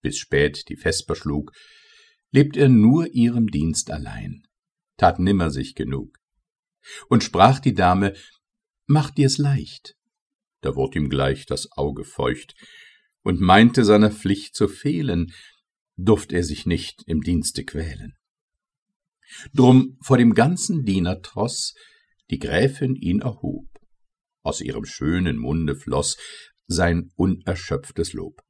bis spät die Vesper schlug, lebt er nur ihrem Dienst allein, tat nimmer sich genug. Und sprach die Dame, »Mach dir's leicht«, da wurd ihm gleich das Auge feucht, und meinte seiner Pflicht zu fehlen, durft er sich nicht im Dienste quälen. Drum vor dem ganzen Dienertroß die Gräfin ihn erhob, aus ihrem schönen Munde floß sein unerschöpftes Lob.